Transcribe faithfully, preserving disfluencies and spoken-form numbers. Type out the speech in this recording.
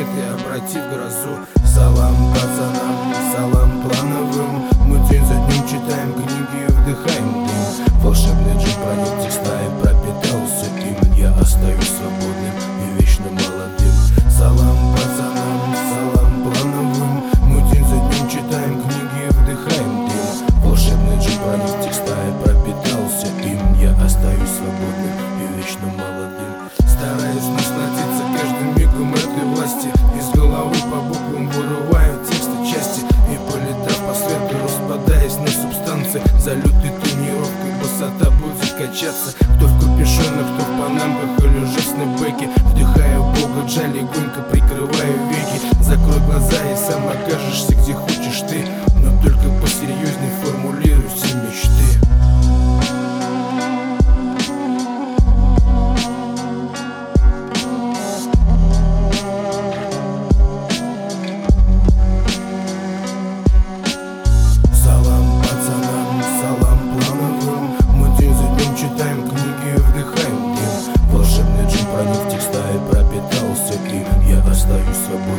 рассветы обрати в грозу. Салам пацанам, салам плановым, мы день за днем читаем книги и вдыхаем дым. Волшебный джин проник текста и пропитался им. Я остаюсь свободным и вечно молодым. Салам пацанам, салам плановым, мы день за днем читаем книги и вдыхаем дым. Волшебный джин проник текста и пропитался им. Я остаюсь свободным и вечно молодым. Стараюсь насладиться каждым мигом этой власти. Из головы по буквам вырываю тексты части. И полетав по свету, распадаясь на субстанции, за лютой тренировкой высота будет качаться. Кто в капюшонах, кто в панамках или же в снэпбэке. Вдыхаю бога джа, легонько прикрываю веки. Закрой глаза и сам окажешься где хочешь ты. Но только посерьезней формулируй все мечты. Читаем книги и вдыхаем дым. Волшебный джин проник в текста и пропитался им. Я остаюсь свободным